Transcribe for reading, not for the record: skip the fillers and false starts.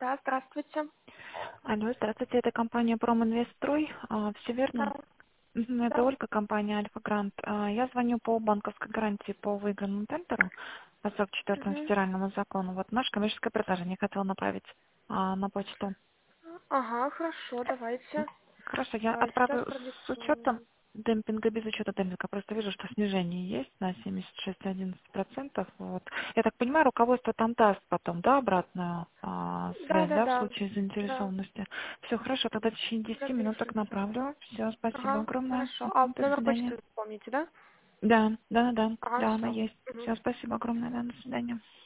Да, здравствуйте. Алло, здравствуйте, это компания Проминвестстрой. Все Да, верно? Это да. Ольга, компания Альфа Грант. Я звоню по банковской гарантии по выигранному тендеру по 44-му Мгм. федеральному закону. Вот наше коммерческое предложение хотела направить на почту. Ага, хорошо, давайте. Хорошо, я Сейчас отправлю с учетом продиктую. демпинга, без учета демпинга. Просто вижу, что снижение есть на 76,11%. Вот. Я так понимаю, руководство там даст потом, да, обратную Да, связь, да, да, в да. случае Да, заинтересованности. Все хорошо, тогда в течение 10 минуток запишите. направлю. Все, спасибо Ага, огромное. хорошо. А До номер свидания. почты помните, да? Да, да, да, да, Ага, да, она все. есть. Все, спасибо огромное, да, до свидания.